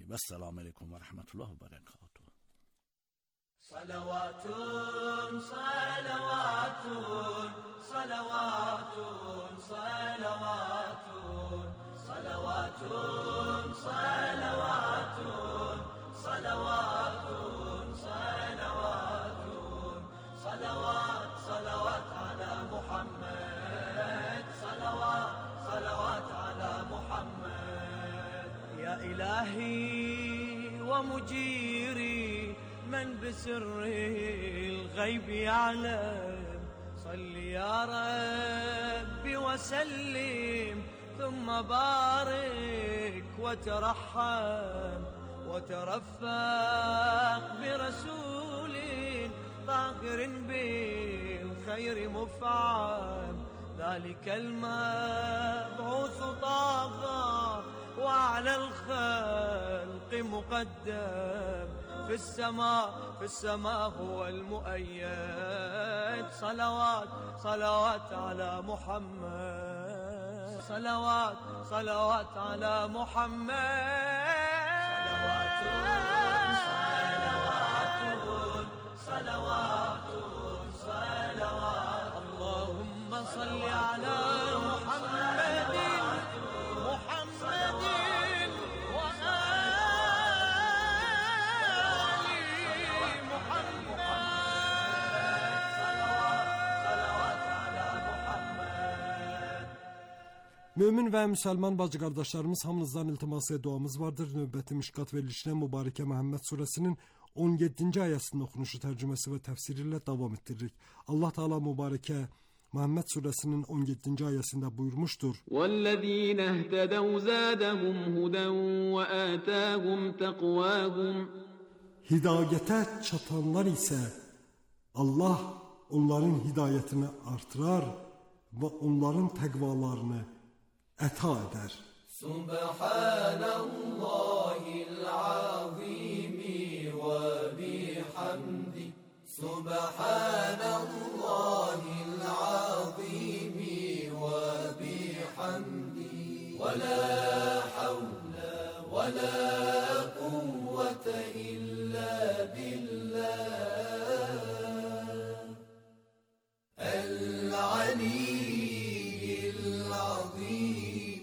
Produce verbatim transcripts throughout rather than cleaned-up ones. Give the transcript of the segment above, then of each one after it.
Vesselamu aleyküm ve rahmetullah ve berekatuhu. صلوات صلوات صلوات صلوات صلوات صلوات صلوات صلوات صلوات صلوات على محمد صلوات صلوات على محمد. يا إلهي ومجيري من بسر الغيب يعلم، صل يا ربي وسلم ثم بارك وترحم وترفق برسول ظاهر بالخير مفعم، ذلك المبعوث طاغى وعلى الخلق مقدم، في السماء في السماء هو المؤيد. صلوات صلوات على محمد، صلوات صلوات على محمد. صلوات صلوات اللهم صل على محمد محمد Mümin və müsəlman bacı qardaşlarımız, hamınızdan iltiması duamız vardır. Növbəti Mişkat verilişinə Mübarəkə Məhəmməd surəsinin on yeddinci ayəsinin oxunuşu, tərcüməsi və təfsiri ilə davam etdiririk. Allah Teala Mübarəkə Məhəmməd surəsinin on yeddinci ayəsində buyurmuşdur: وَالَّذِينَ اهْتَدَوْا زَادَهُمْ هُدًى وَآتَاهُمْ تَقْوَاهُمْ. Hidayətə çatanlar isə Allah onların hidayətini artırar və onların təqvalarını əta edər. Subhanallahil azimi və bihamdi. Subhanallahil azimi və bihamdi. Və la havla və la quvvete illa billah. El-aliyyil azim.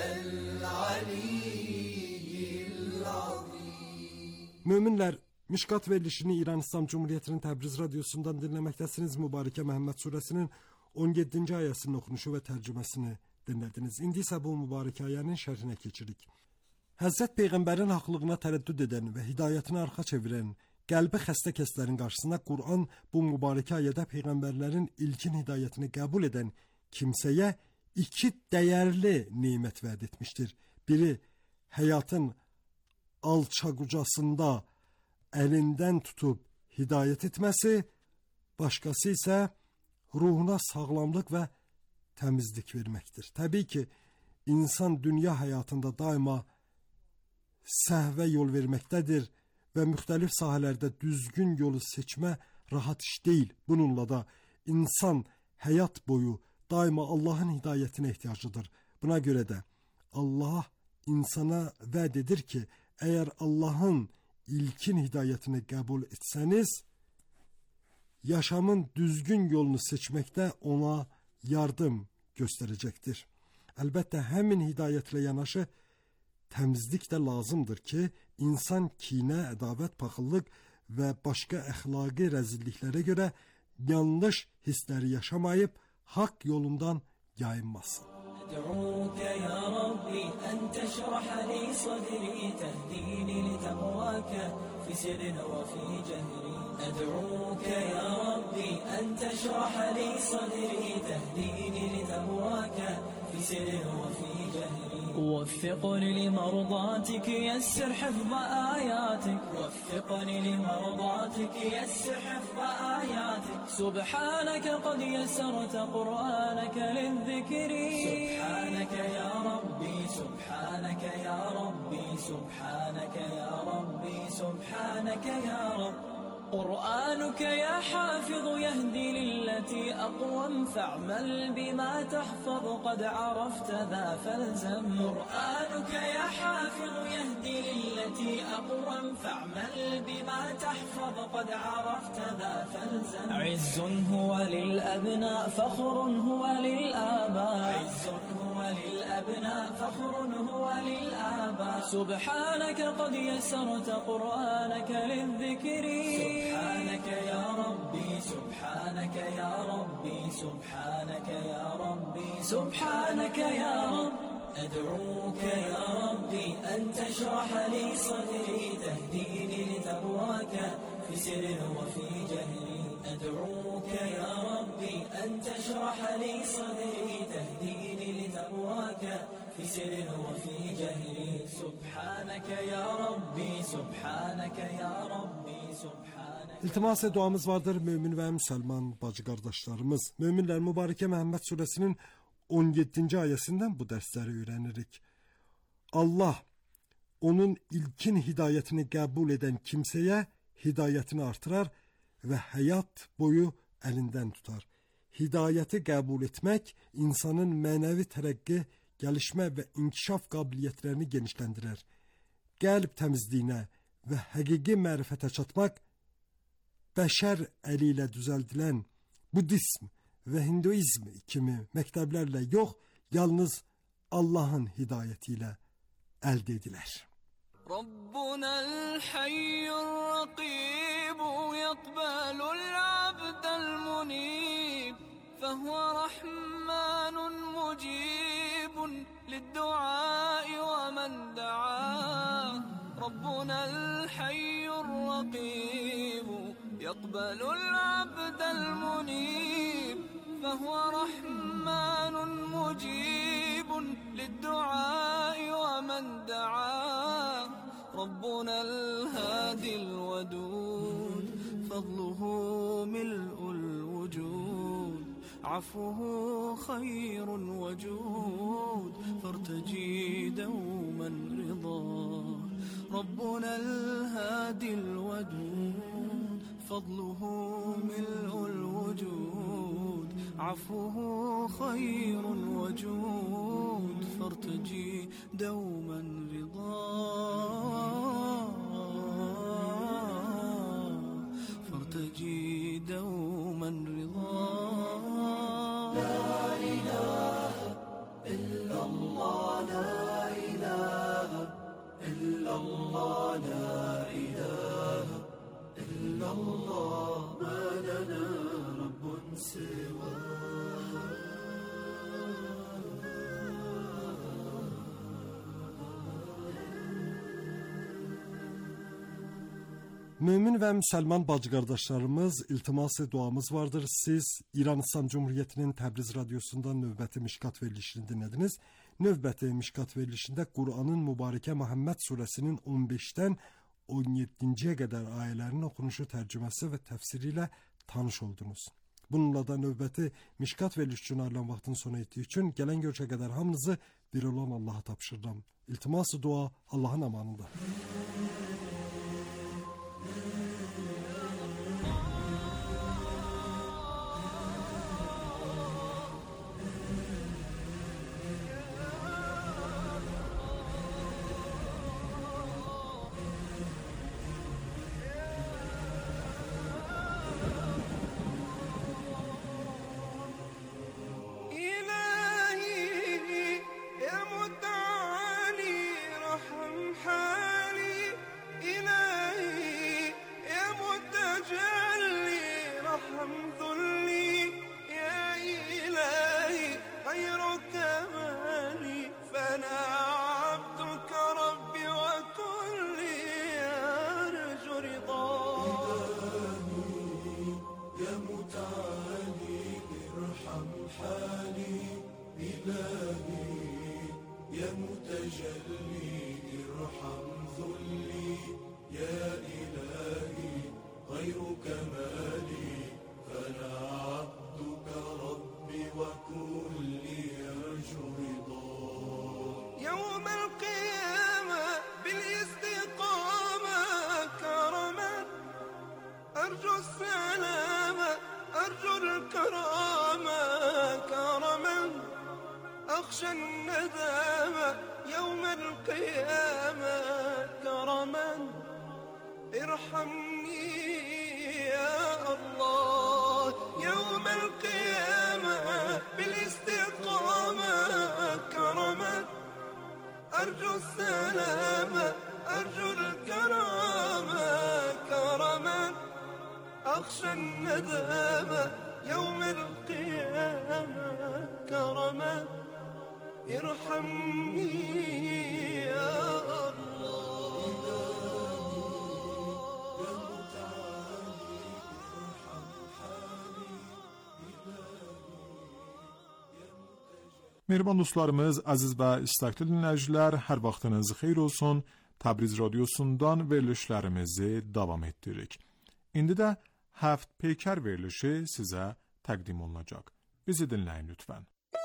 El-aliyyil azim. Möminlər, Mişkat verilişini İran İslam Cumhuriyeti'nin Təbriz radyosundan dinləməkdəsiniz. Mübarəkə Məhəmməd surəsinin on yeddinci ayəsinin oxunuşu və tərcüməsini dinlədiniz. İndi isə bu mübarək ayənin şərhinə keçirik. Həzrət Peyğəmbərin haqlığına tərəddüd edən və hidayətini arxa çevirən qəlbi xəstə kəslərin qarşısında Quran bu mübarək ayədə Peyğəmbərlərin ilkin hidayətini qəbul edən kimsəyə iki dəyərli nemət vəd etmişdir. Biri, həyatın alçaqucasında əlindən tutub hidayət etməsi, başqası isə ruhuna sağlamlıq və təmizlik verməkdir. Təbii ki, insan dünya həyatında daima səhvə yol verməkdədir və müxtəlif sahələrdə düzgün yolu seçmə rahat iş deyil. Bununla da insan həyat boyu daima Allahın hidayətinə ehtiyacıdır. Buna görə də Allah insana vəd edir ki, əgər Allahın ilkin hidayətini qəbul etsəniz, yaşamın düzgün yolunu seçməkdə ona yardım göstərəcəkdir. Əlbəttə, həmin hidayətlə yanaşı təmizlik də lazımdır ki, insan kinə, ədavət, paxıllıq və başqa əxlaqi rəzilliklərə görə yanlış hissləri yaşamayıb, haqq yolundan yayınmasın. أدعوك يا ربي أن تشرح لي صدري تهديني لتقواك في سر وفي جهري. أدعوك يا ربي أن تشرح لي صدري تهديني لتقواك في سر وفي جهري. وفقني لمرضاتك يسر حفظ آياتك. وفقني لمرضاتك يسر حفظ آياتك. سبحانك قد يسرت قرآنك للذكر. سبحانك يا ربي سبحانك يا ربي سبحانك يا ربي سبحانك يا رب. قرآنك يا حافظ يهدي للتي أقوم فاعمل بما تحفظ قد عرفت ذا فالزم. قرآنك يا حافظ يهدي للتي أوتي أقوى فاعمل بما تحفظ قد عرفت ذا فالزم. عز هو للأبناء فخر هو للآباء، عز هو للأبناء فخر هو للآباء. سبحانك قد يسرت قرآنك للذكر، سبحانك يا ربي سبحانك يا ربي سبحانك يا ربي سبحانك يا رب. أدعوك يا ربي أن تشرح لي صدري، تهديني لتقواك في سر وفي جهري. أدعوك يا ربي أن تشرح لي صدري، تهديني لتقواك في سر وفي جهري. سبحانك يا ربي سبحانك يا ربي سبحانك. İltimas duamız vardır mümin ve Müslüman bacı kardeşlerimiz. Müminler Mübareke Məhəmməd Suresinin on yeddinci ayəsindən bu dərsləri öyrənirik. Allah onun ilkin hidayətini qəbul edən kimsəyə hidayətini artırar və həyat boyu əlindən tutar. Hidayəti qəbul etmək insanın mənəvi tərəqqi, gəlişmə və inkişaf qabiliyyətlərini genişləndirər. Qəlb təmizliyinə və həqiqi mərifətə çatmaq bəşər əli ilə düzəldilən Budizm və Hinduizm kimi məktəblərlə yox, yalnız Allahın hidayəti ilə əldə edilər. Rabbunal hayyur raqib yaqbalul abdal munib fahuwa rahmanun mujibun lid-du'a wa man da'a. Rabbunal hayyur raqib yaqbalul abdal munib فهو رحمن مجيب للدعاء ومن دعاه. ربنا الهادي الودود فضله ملء الوجود عفوه خير وجود فارتجي دوما رضاه. ربنا الهادي الودود فضله ملء الوجود عفوه خير وجود فارتجي دوما رضاه. فارتجي دوما رضاه. لا إله إلا الله لا إله إلا الله لا إله إلا الله ما لنا رب سواه. Mümin və müsəlman bacı qardaşlarımız, iltimas duamız vardır. Siz İran İslam Cumhuriyeti'nin Təbriz Radyosu'nda növbəti Mişkat verilişini dinlediniz. Növbəti Mişkat verilişində Qur'anın Mübarəkə Məhəmməd Suresinin on beşdən on yeddinci qədər ayələrinin oxunuşu, tərcüməsi və təfsiri ilə tanış oldunuz. Bununla da növbəti Mişkat veriliş üçün ayrılan vaxtın sona etdiyi üçün gələn görüşə qədər hamınızı bir olan Allaha tapşırıram. İltimas dua Allahın amanında. أخشى الندامة يوم القيامة كرما ارحمني يا الله يوم القيامة بالاستقامة كرما أرجو السلامة أرجو الكرامة كرما أخشى الندامة يوم القيامة كرما ارحمني يا Mehriban dostlarımız, əziz və istəkli dinləyicilər, hər vaxtınız xeyir olsun. Təbriz radiosundan verilişlərimizi davam etdiririk. İndi də Həft Peykər verilişi sizə təqdim olunacaq. Bizi dinləyin lütfən.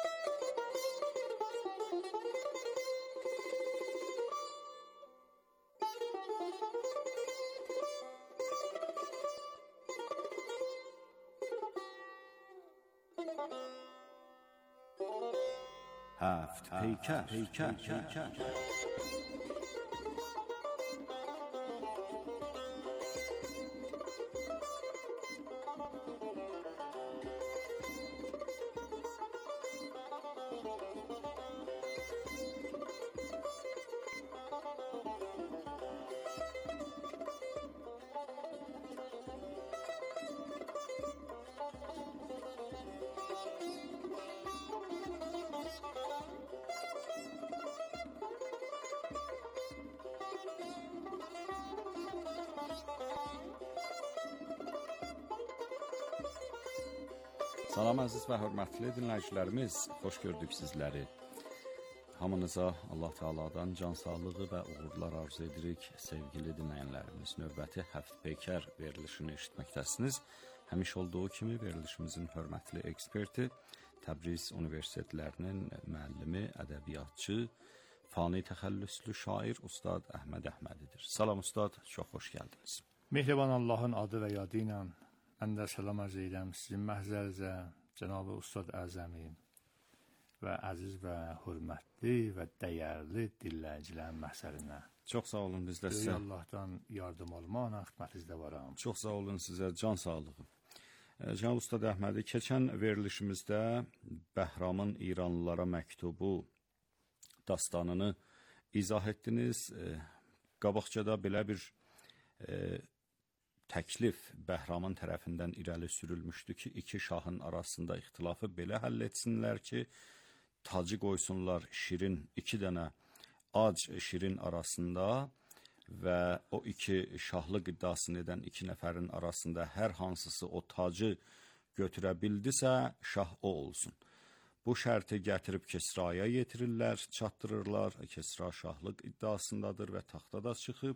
هفت پیکر پیکر پیکر Salam əziz və hörmətli dinləyicilərimiz, xoş gördük sizləri. Hamınıza Allah Teala'dan can sağlığı və uğurlar arzu edirik. Sevgili dinləyənlərimiz, növbəti Həft Peykər verilişini eşitməkdəsiniz. Həmiş olduğu kimi verilişimizin hörmətli eksperti, Təbriz Universitetlərinin müəllimi, ədəbiyyatçı, fani təxəllüslü şair Ustad Əhməd Əhmədidir. Salam Ustad, çox xoş gəldiniz. Mehriban Allahın adı və yadı ilə mən də salam arz edirəm sizin məhzərinizə, Cənab-ı Ustad Əzəmi və əziz və hörmətli və dəyərli dinləyicilərin məhzərinə. Çox sağ olun, biz də sizə. Allahdan yardım almaqla xidmətinizdə varam. Çox sağ olun sizə, can sağlığı. Cənab Ustad Əhmədi, keçən verilişimizdə Bəhramın İranlılara məktubu dastanını izah etdiniz. Qabaqcada belə bir e, təklif Bəhramın tərəfindən irəli sürülmüşdü ki, iki şahın arasında ixtilafı belə həll etsinlər ki, tacı qoysunlar şirin, iki dənə ac şirin arasında və o iki şahlıq iddiasını edən iki nəfərin arasında hər hansısı o tacı götürə bildisə, şah o olsun. Bu şərti gətirib Kesraya yetirirlər, çatdırırlar. Kesra şahlıq iddiasındadır və taxtada çıxıb.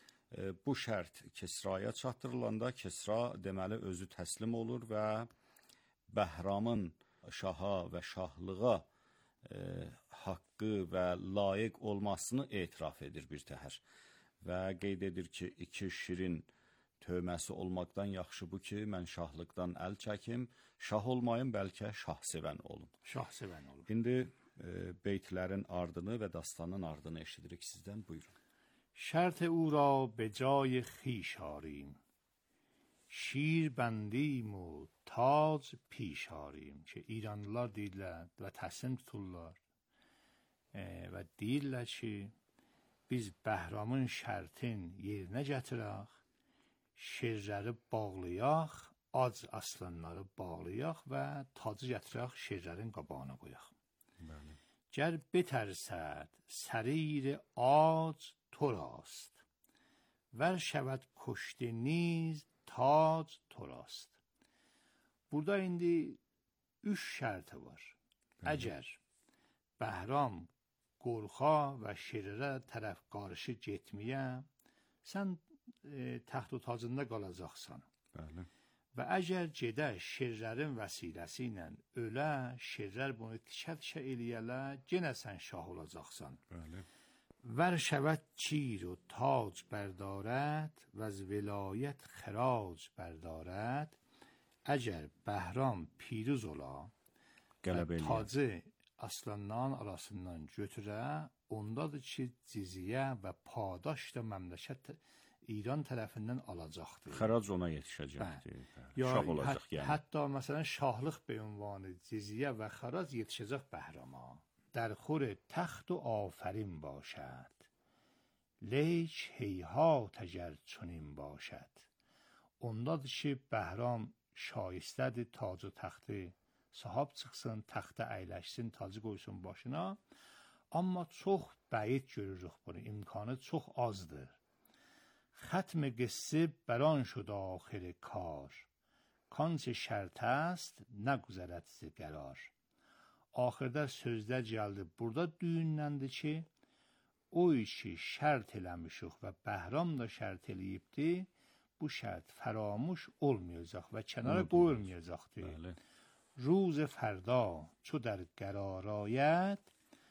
Bu şərt Kesraya çatdırılanda Kesra deməli özü təslim olur və Bəhramın şaha və şahlığa e, haqqı və layiq olmasını etiraf edir bir təhər. Və qeyd edir ki, iki şirin tövməsi olmaqdan yaxşı bu ki, mən şahlıqdan əl çəkim, şah olmayım, bəlkə şah sevən olun. Şah sevən olun. İndi e, beytlərin ardını və dastanın ardını eşidirik sizdən, buyurun. شرط او را به جای خویش آریم شیر بندیم و تاج پیش آریم که ایرانlılar deyirlər və təslim tuturlar e, və deyirlər ki biz Bəhramın şərtin yerinə gətirək, şirləri bağlayaq, ac aslanları bağlayaq və tacı gətirək şirlərin qabağına qoyaq. Bəli. Gər betərsəd سریر آج تو راست ور şəvət کشته نیز تاج تو راست. Burada indi üç şərti var. Bəli. Əgər Bəhram qorxa və şirrə tərəf qarşı getməyə, sən e, təxt o tacında qalacaqsan. Bəli. Və əgər gedə şirlərin vəsiləsi ilə ölə, şirlər bunu tikə-tikə eləyələ, genə sən şah olacaqsan. Bəli. ور شود چیر و تاج بردارد و از ولایت خراج بردارد. اگر بهرام پیروز ola və tacı aslanların arasından götürə, ondadır ki, cizyə və padaş da məmləkət İran tərəfindən alacaqdır. Xərac ona yetişəcəkdir. Ya Şah olacaq hət, yəni. Hətta məsələn şahlıq be ünvanı cizyə və xərac yetişəcək bəhrama. در خور تخت و آفرین باشد لیک هیهات اگر چنین باشد. Ondadır ki, Bəhram şayistədir, tac و taxtı sahab çıxsın, taxta əyləşsin, tacı qoysun başına. Amma çox bəyid görürük bunu, imkanı çox azdır. ختم قصه بران شد آخر کار کانچه şərt است نگذرد ز قرار. Axırda sözlər gəldi. Burada düyünləndi ki, o işi şərt eləmişik və Bəhram da şərt eləyibdi. Bu şərt faramuş olmayacaq və kənara qoyulmayacaqdır. Bəli. روز فردا چو در قرار آید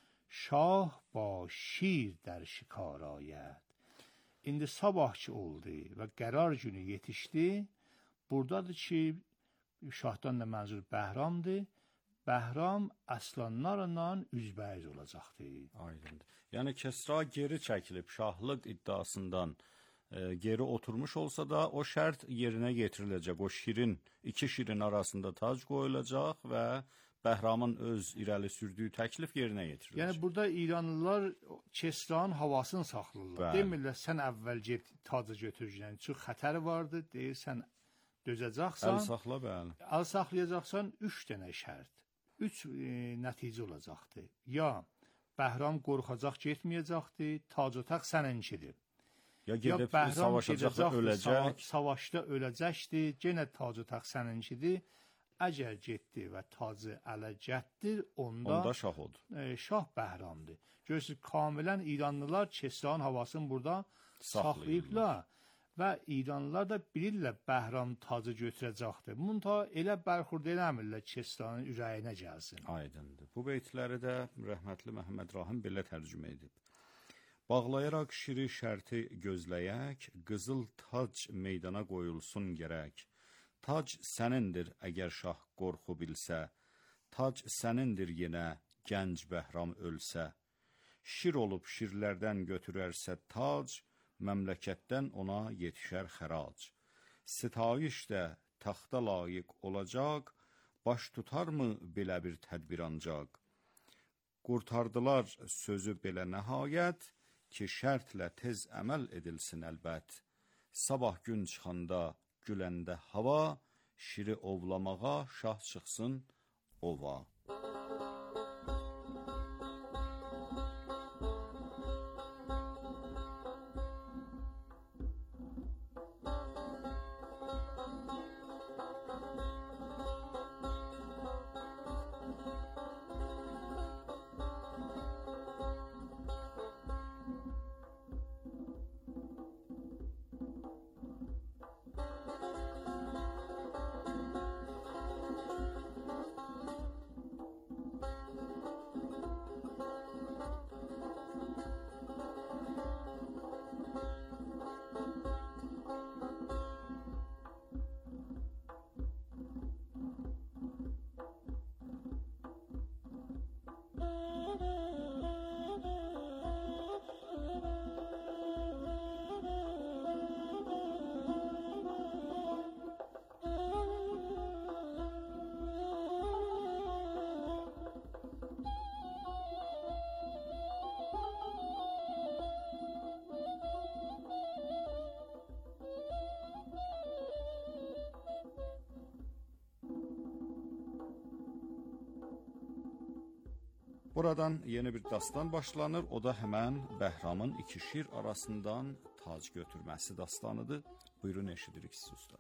شاه با şir در şikar آید. İndi sabah ki oldu və qərar günü yetişdi. Buradadır ki, şahdan da mənzur Bəhramdır. Bəhram əslanlarla üzbəyiz olacaqdır. Aydındır. Yəni Kəsra geri çəkilib şahlıq iddiasından e, geri oturmuş olsa da o şərt yerinə yetiriləcək. O şirin, iki şirin arasında tac qoyulacaq və Bəhramın öz irəli sürdüyü təklif yerinə yetiriləcək. Yəni burada İranlılar Kəsranın havasını saxlayırlar. Demirlər sən əvvəl get tacı götürəcəksən. Çünki xətər vardı. Deyirsən dözəcəksən. Əl saxla bəli. Əl saxlayacaqsan üç dənə şərt. Üç e, nəticə olacaqdır. Ya Bəhram qorxacaq getməyəcəkdir, tac و taxt səninkidir. Ya gedib savaşacaq, öləcək. Savaşda öləcəkdir, yenə tac و taxt səninkidir. Əgər getdi və tacı ələ gətdir, onda, onda şah odur. E, şah Bəhramdır. Görürsünüz, kamilən İranlılar Kəsranın havasını burada saxlayıblar. Və İranlılar da bilirlər Bəhram tacı götürəcəkdir. Munta elə bərxurd eləmirlər Kəsranın ürəyinə gəlsin. Aydındır. Bu beytləri də rəhmətli Məhəmməd Rahim belə tərcümə edib. Bağlayaraq şiri şərti gözləyək, qızıl tac meydana qoyulsun gərək. Tac sənindir əgər şah qorxu bilsə, tac sənindir yenə gənc Bəhram ölsə. Şir olub şirlərdən götürərsə tac, məmləkətdən ona yetişər xərac. Sitayiş də taxta layiq olacaq, baş tutarmı belə bir tədbir ancaq? Qurtardılar sözü belə nəhayət, ki şərtlə tez əməl edilsin əlbət. Sabah gün çıxanda, güləndə hava, şiri ovlamağa şah çıxsın ova. Buradan yeni bir dastan başlanır. O da hemen Bəhramın iki şir arasından tac götürməsi dastanıdır. Buyurun eşidirik siz usta.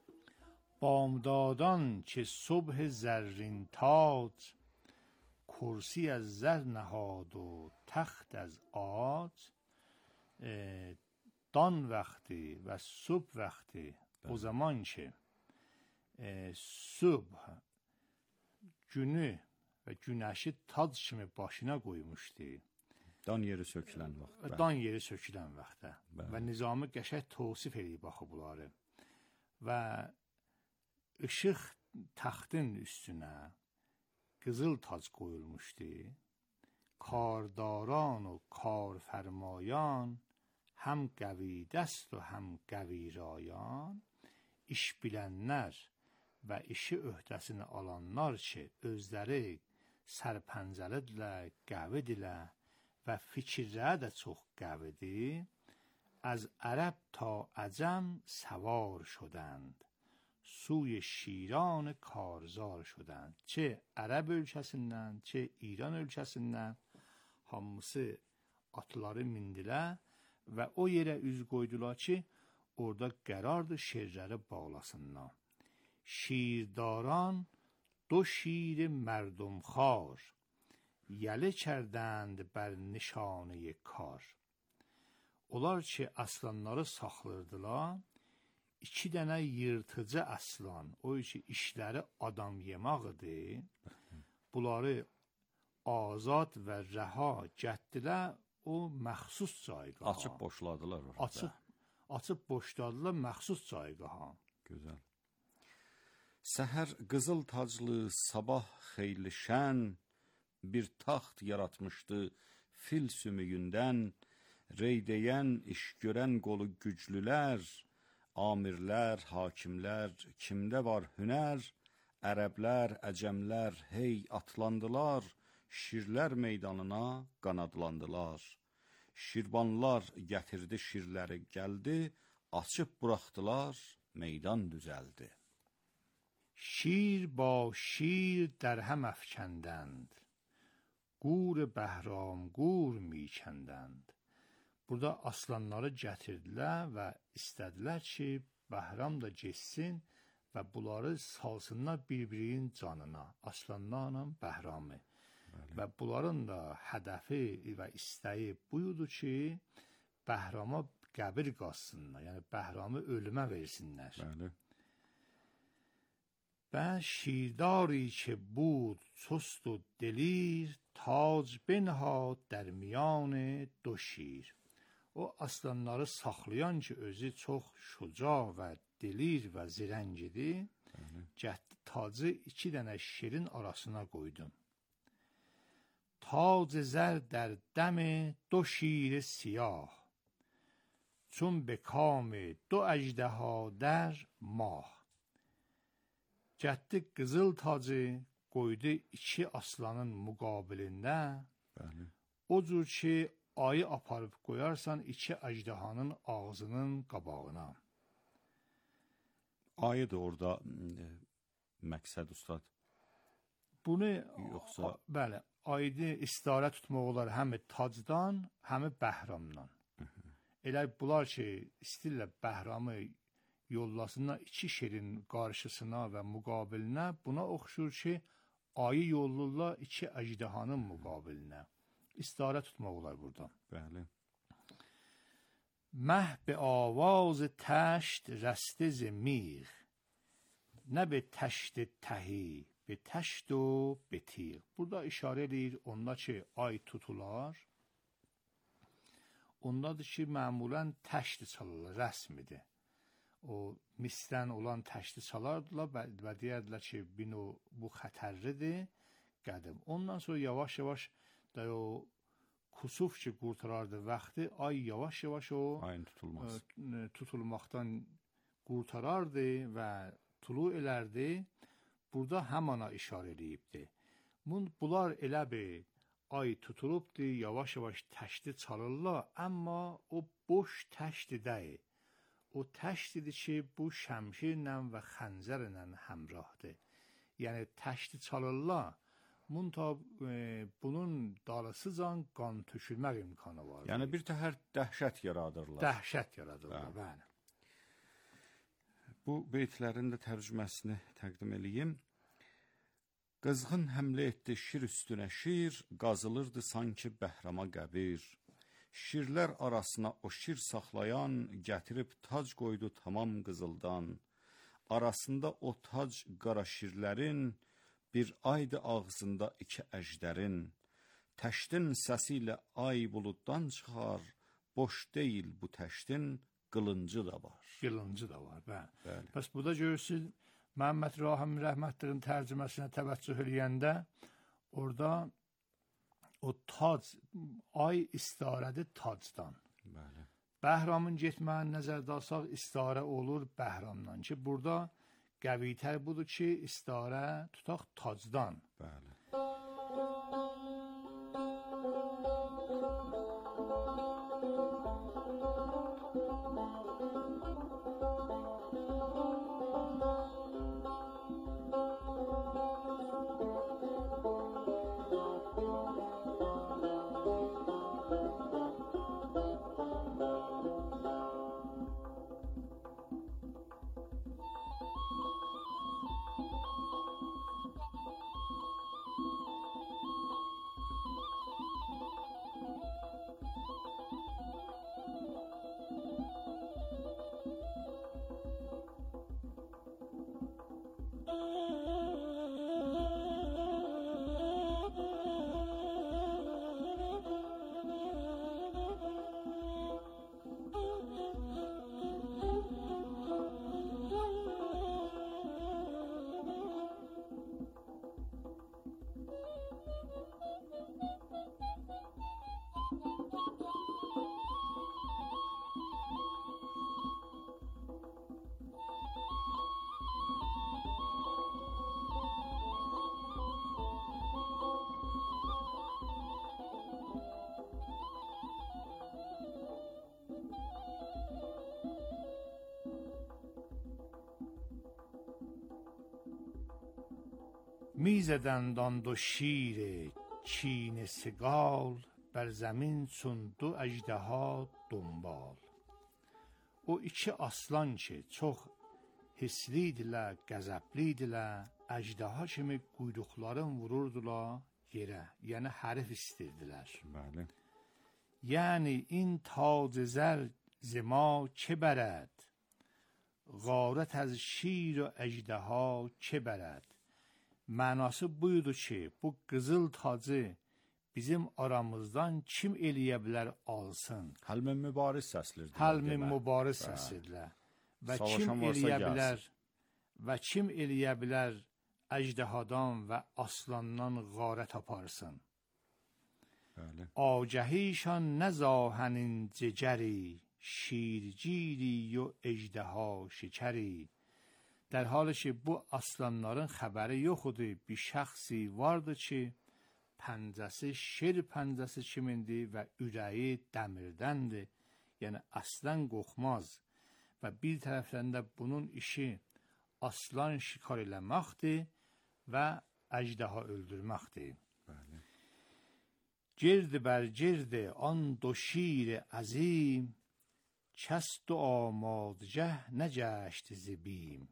بامدادان که صبح زرین تاج کرسی از زر نهاد و تخت از عاج دان وقتی و صبح وقتی o zaman ki e, subh günü və günəşi tac kimi başına qoymuşdu. Dan yeri sökülən vaxt. Dan yeri sökülən vaxtda. Və Nizami qəşəng təvsif edib baxı bunları. Və işıq taxtın üstünə qızıl tac qoyulmuşdu. Kardaran و کارفرمایان həm qəvi dəst və həm qəvi rayan, iş bilənlər və işi öhdəsini alanlar ki, özləri sərpəncəlidirlər, qəvidirlər və fikirləri də çox qəvidir, از عرب تا عجم سوار شدند سوی شیران کارزار شدند. چه عرب ölkəsindən, çe İran ölkəsindən hamısı atları mindilər və o yerə üz qoydular ki, orada qərardır şirləri bağlasınlar. شیرداران دو شیر مردم خوار یله کردند بر نشانه کار. Onlar ki, aslanları saxlırdılar, iki dənə yırtıcı aslan, o ki, işləri adam yemək idi, bunları azad və rəha gətdilər o məxsus cayqaha. Açıb boşladılar orada. Açıb, açıb boşladılar məxsus cayqaha. Gözəl. Səhər qızıl taclı, sabah xeyli şən, bir taxt yaratmışdı fil sümüyündən, reydəyən, iş görən qolu güclülər, amirlər, hakimlər, kimdə var hünər, ərəblər, əcəmlər, hey atlandılar, şirlər meydanına qanadlandılar. Şirvanlar gətirdi şirləri gəldi, açıb buraxdılar, meydan düzəldi. شیر با شیر در هم افکندند گور بهرام گور میکندند. Burada aslanları gətirdilər və istədilər ki, Bəhram da getsin və bunları salsınlar bir-birinin canına, aslanlarla Bəhramı. Bəli. Və bunların da hədəfi və istəyi buydu ki, Bəhrama qəbir qazsınlar, yəni Bəhramı ölümə versinlər. Bəli. و شیرداری که بود چست و دلیر تاج بنهاد در میان دو şir. O aslanları saxlayan ki, özü çox şuca və delir və zirəng idi, gətdi tacı iki dənə şirin arasına qoydum. تاج زر در دم دو شیر سیاه چون به کام دو اژدها در ماه. Gətdi qızıl tacı qoydu iki aslanın müqabilində. Bəli. O cür ki, ayı aparıb qoyarsan iki əjdahanın ağzının qabağına. Ayı da orada e, məqsəd ustad. Bunu yoxsa a, bəli, ayını istarə tutmaq olar həm tacdan, həm Bəhramdan. Elə bunlar ki, istəyirlər Bəhramı yollasınlar iki şirin qarşısına və müqabilinə, buna oxşur ki, ayı yollurlar iki əjdahanın müqabilinə. İstare tutmaq olar burada. Bəli. مه به آواز تشت رسته ز میغ نه به تشت تهی به تشت و به تیغ. Burada işarə edir onda ki, ay tutular. Ondadır ki, məmulən təşti çalırlar, rəsmidir. O misdən olan təşti çalardılar və deyərdilər ki, bino, bu xətərlidir, qədim. Ondan sonra yavaş-yavaş da o kusuf ki, qurtarardı vaxtı, ay yavaş-yavaş o ayın tutulmaz. E, tutulmaqdan qurtarardı və tulu elərdi. Burada həmana işarə edibdir. Bunlar elə bir ay tutulubdur, yavaş-yavaş təşti çalırlar, amma o boş təşti deyil. O təştidir ki, bu şəmşirlə və xəncərlə həmrahdır. Yəni təşti çalırlar, munta e, bunun dalısıcan qan tökülmək imkanı var. Yəni bir təhər dəhşət yaradırlar. Dəhşət yaradırlar, bəli. Bu beytlərin də tərcüməsini təqdim edeyim. Qızğın həmlə etdi şir üstünə şir, qazılırdı sanki Bəhrama qəbir. Şirlər arasına o şir saxlayan, gətirib tac qoydu tamam qızıldan. Arasında o tac qara şirlərin, bir aydı ağzında iki əjdərin. Təştin səsi ilə ay buluddan çıxar, boş deyil bu təştin, qılıncı da var. Qılıncı da var, bəli. Bəli. Bəs bu da görürsünüz, Məhəmməd Rahim Rəhmətliyin tərcüməsinə təvəccüh eləyəndə, orada o tac, ay istarədir tacdan. Bəli. Bəhramın getməyini nəzərdə alsaq, istarə olur Bəhramdan ki, burada qəvitər budur ki, istarə tutaq tacdan. Bəli. میزدند آن دو شیر کینه سگال بر زمین چون دو اژدها دنبال. O iki aslan ki, çox hislidirlər, qəzəblidirlər, əjdaha kimi quyruqların vururdular yerə, yəni hərif istirdilər. Bəli. Yəni in tac zər zima که برد غارت از şir و əjdaha که برد. Mənası buydu ki, bu qızıl tacı bizim aramızdan kim eləyə bilər alsın? Həlmin mübariz səslirdir. Həlmin mübariz səslirlər. Və kim eləyə bilər və kim eləyə bilər əjdahadan və aslandan qarət aparsın? Bəli. Agəhişan nəzahənin cegəri şirgiri و اژدها şekeri. در حالی که bu aslanların xəbəri yoxudur, bir şəxsi vardı ki, pəncəsi şir pəncəsi kimindir və ürəyi dəmirdəndir. Yəni aslan qorxmaz və bir tərəfdən də bunun işi aslan şikar eləməkdir və əjdaha öldürməkdir. Bəli. Girdi bər girdi an do şir əzim kəst و آمادگه نگشت ز بیم.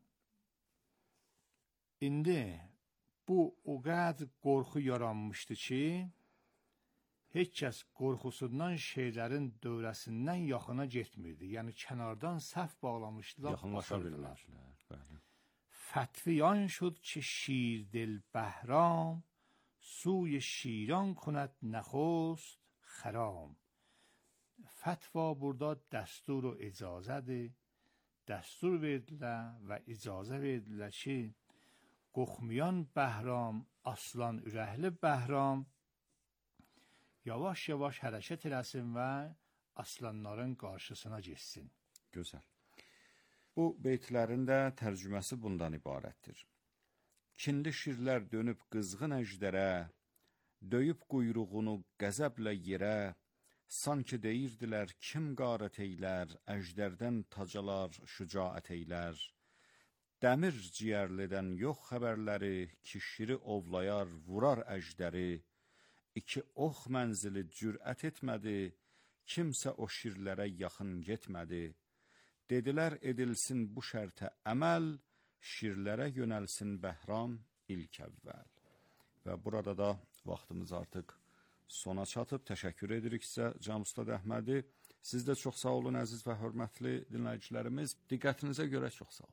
İndi bu o qədər qorxu yaranmışdı ki, heç kəs qorxusundan şeylərin dövrəsindən yaxına getmirdi. Yəni kənardan səhv bağlamışdılar, yaxınlaşa bildilər. Bəli. فتویان شد که شیردل بهرام سوی شیران کند نخست خرام. فتوا burada dəstur و icazədir. Dəstur verdilər və icazə verdilər ki, qorxmayan Bəhram, aslan ürəkli Bəhram yavaş-yavaş hərəkət eləsin və aslanların qarşısına geçsin. Gözəl. Bu beytlərin də tərcüməsi bundan ibarətdir. Kinli şirlər dönüb qızğın əjdərə, döyüb quyruğunu qəzəblə yerə, sanki deyirdilər kim qarət eylər, əjdərdən tacalar şücaət eylər. Dəmir ciyərlidən yox xəbərləri, ki şiri ovlayar, vurar əjdəri. İki ox mənzili cürət etmədi, kimsə o şirlərə yaxın getmədi. Dedilər edilsin bu şərtə əməl, şirlərə yönəlsin Bəhram ilk əvvəl. Və burada da vaxtımız artıq sona çatıb. Təşəkkür edirik sizə Can Ustad Əhmədi. Siz də çox sağ olun əziz və hörmətli dinləyicilərimiz. Diqqətinizə görə çox sağ olun.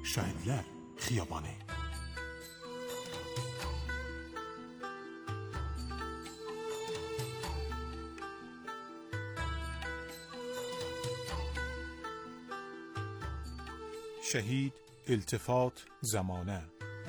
Şəhidlər Xiyabanı. شهید التفات زمانه.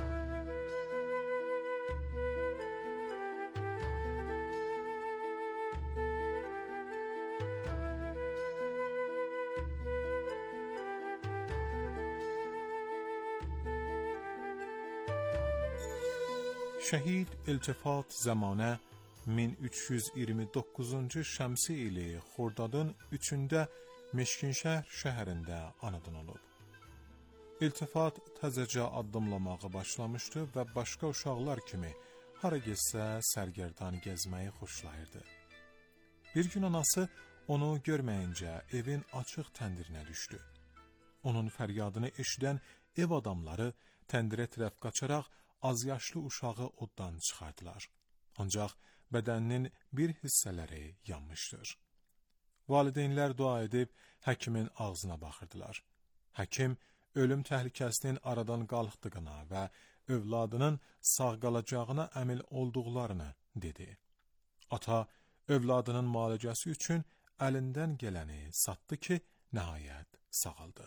Şəhid İltifat Zamanə min üç yüz iyirmi doqquzuncu şəmsi ili Xordadın üçündə Meşkinşəhər şəhərində anadan olub. İltifat təzəcə addımlamağa başlamışdı və başqa uşaqlar kimi hara getsə sərgərdan gəzməyi xoşlayırdı. Bir gün anası onu görməyincə evin açıq təndirinə düşdü. Onun fəryadını eşidən ev adamları təndirə tərəf qaçaraq az yaşlı uşağı oddan çıxardılar. Ancaq bədəninin bir hissələri yanmışdır. Valideynlər dua edib həkimin ağzına baxırdılar. Həkim ölüm təhlükəsinin aradan qalxdığına və övladının sağ qalacağına əmin olduqlarını dedi. Ata övladının müalicəsi üçün əlindən gələni satdı ki, nəhayət sağaldı.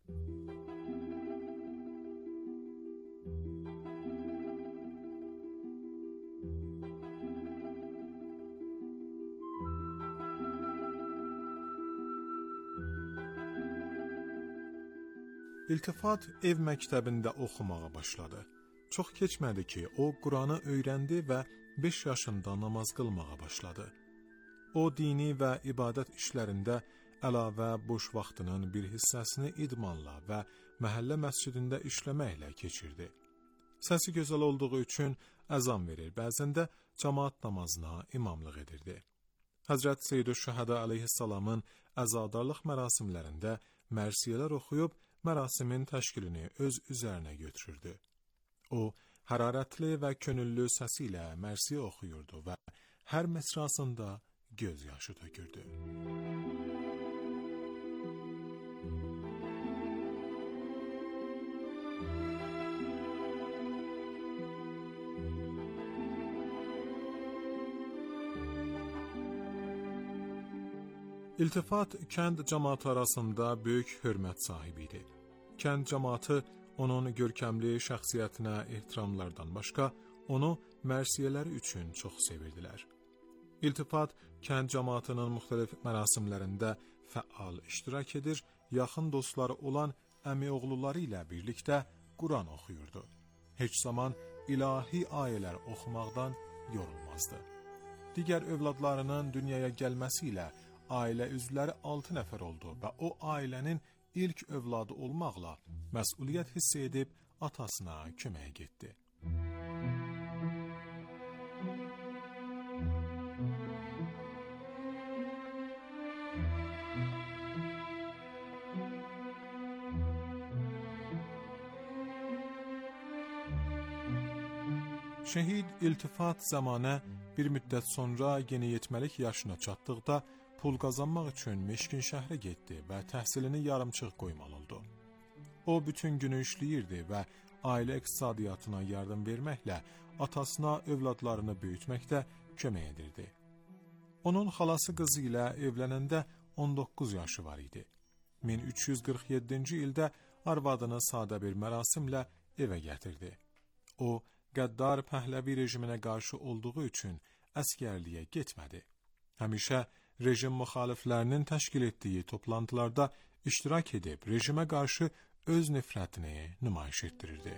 İltifat ev məktəbində oxumağa başladı. Çox keçmədi ki, o Quranı öyrəndi və beş yaşında namaz qılmağa başladı. O, dini və ibadət işlərində əlavə boş vaxtının bir hissəsini idmanla və məhəllə məscidində işləməklə keçirdi. Səsi gözəl olduğu üçün əzan verir, bəzən də cəmaat namazına imamlıq edirdi. Həzrət Seyyid-ü-Şəhədə əleyhissalamın əzadarlıq mərasimlərində mərsiyələr oxuyub, mərasimin təşkilini öz üzərinə götürürdü. O, hərarətli və könüllü səsi ilə mərsiyə oxuyurdu və hər məsrasında göz yaşı tökürdü. İltifat kənd cəmaatı arasında böyük hörmət sahibi idi. Kənd cəmaatı onun görkəmli şəxsiyyətinə ehtiramlardan başqa, onu mərsiyələri üçün çox sevirdilər. İltifat kənd cəmaatının müxtəlif mərasimlərində fəal iştirak edir, yaxın dostları olan əmioğulları ilə birlikdə Quran oxuyurdu. Heç zaman ilahi ayələr oxumaqdan yorulmazdı. Digər övladlarının dünyaya gəlməsi ilə ailə üzvləri altı nəfər oldu və o ailənin ilk övladı olmaqla məsuliyyət hiss edib atasına köməyə getdi. Şəhid İltifat Zamanə bir müddət sonra yeniyetməlik yaşına çatdıqda pul qazanmaq üçün Meşkin şəhərə getdi və təhsilini yarımçıq qoymalı oldu. O, bütün günü işləyirdi və ailə iqtisadiyyatına yardım verməklə atasına övladlarını böyütməkdə kömək edirdi. Onun xalası qızı ilə evlənəndə on doqquz yaşı var idi. min üç yüz qırx yeddinci ildə arvadını sadə bir mərasimlə evə gətirdi. O, qəddar Pəhləvi rejiminə qarşı olduğu üçün əskərliyə getmədi. Həmişə rejim müxaliflərinin təşkil etdiyi toplantılarda iştirak edib rejimə qarşı öz nifrətini nümayiş etdirirdi.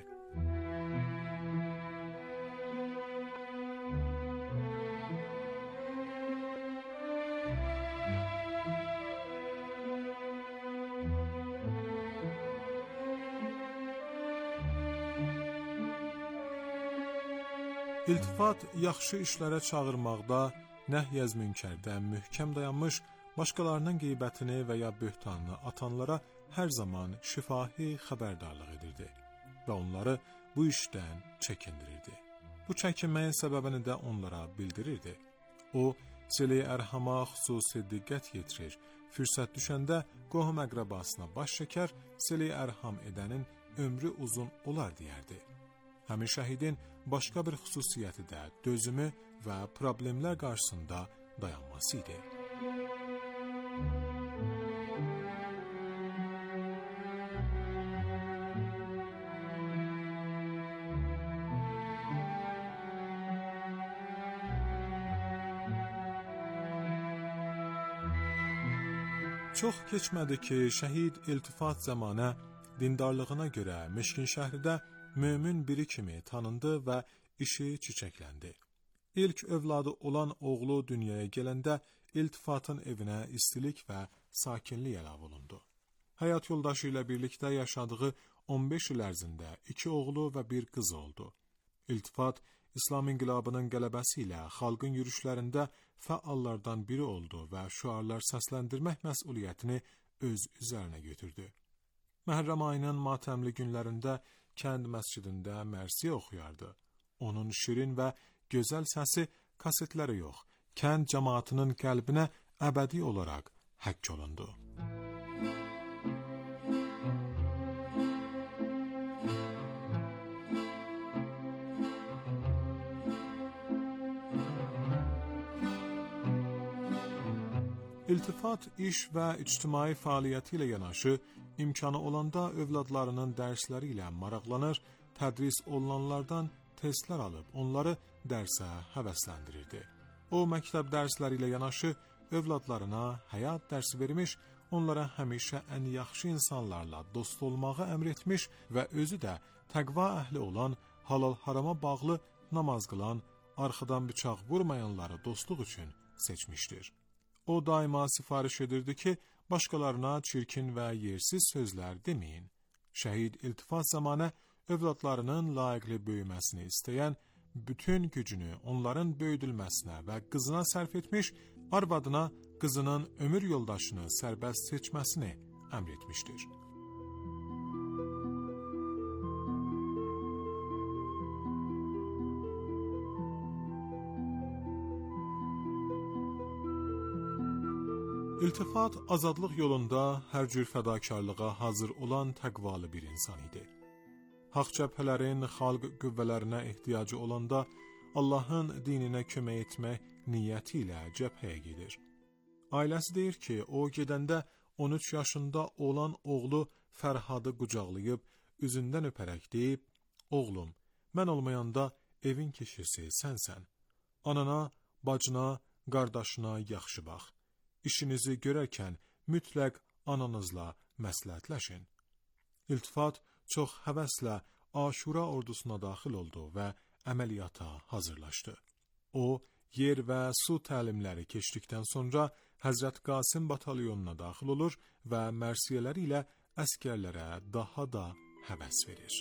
İltifat yaxşı işlərə çağırmaqda, nəhy-əz münkərdə möhkəm dayanmış, başqalarının qeybətini və ya böhtanını atanlara hər zaman şifahi xəbərdarlıq edirdi və onları bu işdən çəkindirirdi. Bu çəkinməyin səbəbini də onlara bildirirdi. O, silə-i ərhama xüsusi diqqət yetirir, fürsət düşəndə qohum əqrəbasına baş çəkər, silə-i ərham edənin ömrü uzun olar deyərdi. Həmin şəhidin başqa bir xüsusiyyəti də dözümü və problemlər qarşısında dayanması idi. Çox keçmədi ki, şəhid iltifat zamanı dindarlığına görə Meşkin şəhridə mömin biri kimi tanındı və işi çiçəkləndi. İlk övladı olan oğlu dünyaya gələndə iltifatın evinə istilik və sakinlik əlavə olundu. Həyat yoldaşı ilə birlikdə yaşadığı on beş il ərzində iki oğlu və bir qızı oldu. İltifat, İslam inqilabının qələbəsi ilə xalqın yürüşlərində fəallardan biri oldu və şüarlar səsləndirmək məsuliyyətini öz üzərinə götürdü. Məhərrəm ayının matəmli günlərində kənd məscidində mərsiyə oxuyardı. Onun şirin və gözəl səsi kasetlərə yox, kənd cəmaatının qəlbinə əbədi olaraq həkk olundu. İltifat, iş və ictimai fəaliyyəti ilə yanaşı, imkanı olanda övladlarının dərsləri ilə maraqlanır, tədris olunanlardan testlər alıb onları dərsə həvəsləndirirdi. O, məktəb dərsləri ilə yanaşı, övladlarına həyat dərsi vermiş, onlara həmişə ən yaxşı insanlarla dost olmağı əmr etmiş və özü də təqva əhli olan, halal harama bağlı namaz qılan, arxadan bıçaq vurmayanları dostluq üçün seçmişdir. O daima sifariş edirdi ki, başqalarına çirkin və yersiz sözlər deməyin. Şəhid iltifat zamanı övladlarının layiqli böyüməsini istəyən, bütün gücünü onların böyüdülməsinə və qızına sərf etmiş, arvadına qızının ömür yoldaşını sərbəst seçməsini əmr etmişdir. İltifat, azadlıq yolunda hər cür fədakarlığa hazır olan təqvalı bir insan idi. Haq cəbhələrin xalq qüvvələrinə ehtiyacı olanda Allahın dininə kömək etmək niyyəti ilə cəbhəyə gedir. Ailəsi deyir ki, o gedəndə on üç yaşında olan oğlu Fərhadı qucaqlayıb, üzündən öpərək deyib, oğlum, mən olmayanda evin kişisi sənsən. Anana, bacına, qardaşına yaxşı bax. İşinizi görərkən mütləq ananızla məsləhətləşin. İltifat çox həvəslə Aşura ordusuna daxil oldu və əməliyyata hazırlaşdı. O, yer və su təlimləri keçdikdən sonra Həzrət Qasim batalyonuna daxil olur və mərsiyələri ilə əskərlərə daha da həvəs verir.